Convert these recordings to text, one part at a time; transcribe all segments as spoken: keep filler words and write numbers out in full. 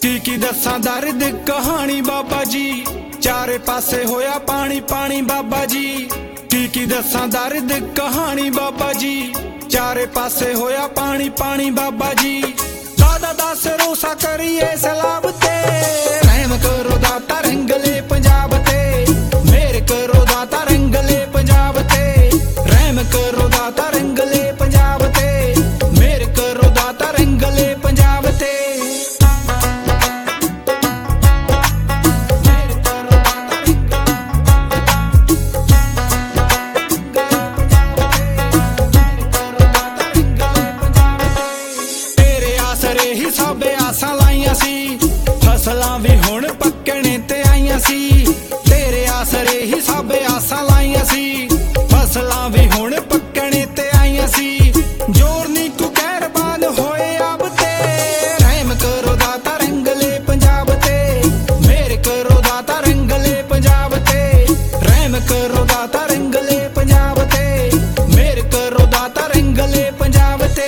की की दसा दर्द कहानी बाबा जी, चारे पासे होया पानी पानी बाबा जी। की की दसा दर्द कहानी बाबा जी, चारे पासे होया पानी पानी बाबा जी। दादा दास रोसा करिए सलाब ते, रहम करो दाता रंगले पंजाब ते। मेरे करो दाता रंगले पंजाब ते, रहम करो दाता रंगले पंजाब ते। मेरे करो दाता रंगले पंजाब ते। सबे आसा लाइया सी, फसलां भी हुण पक्कने ते आईयां सी। तेरे आसरे ही सबे आसा लाइया सी, फसलां भी हुण पक्कने ते आईयां सी। जोर नी तू कहरबान होए अब ते, रहम करो दाता रंगले पंजाब ते। मेरे करो दाता रंगले पंजाब ते, रहम करो दाता रंगले पंजाब ते। मेरे करो दाता रंगले पंजाब ते।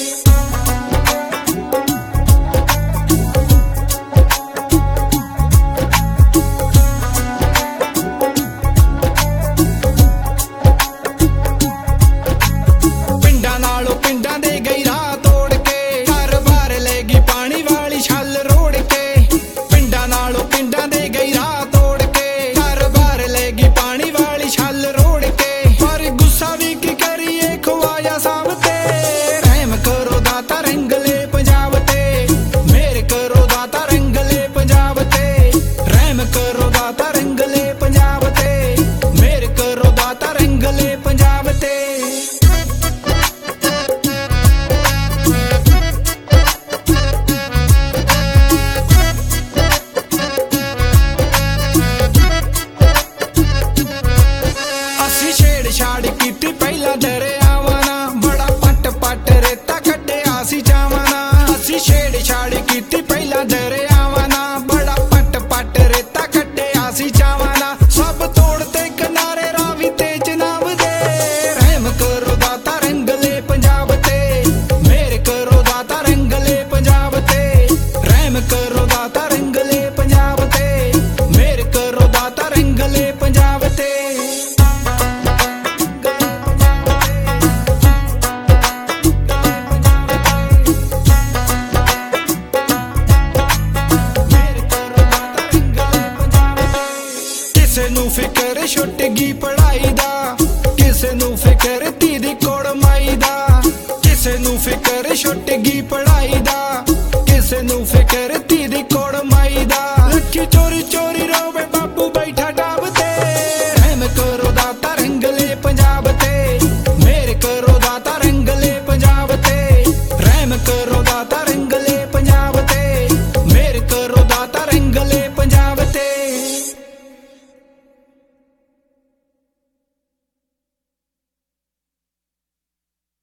छाड़ कीती पहला दरियावां नाल, बड़ा पट पट रेता कड्डिया सी चावां नाल। असी छेड़ छाड़ कीती पहला दरियावां नाल, बड़ा पट पट रेता कड्डिया सी चावां नाल। सब तोड़ते किनारे रावी ते जनाब दे, रहम करो दाता रंगले पंजाब ते। मेरे करो दाता रंगले पंजाब ते, रहम करो दाता रंगले पंजाब ते। मेरे करो दाता रंगले पंजाब ते। किसे नू फिकर छुट गई पढ़ाई दा, किसे नू फिकर धी दी कोड़ माई दा। किसे नू फिकर छुट गई पढ़ाई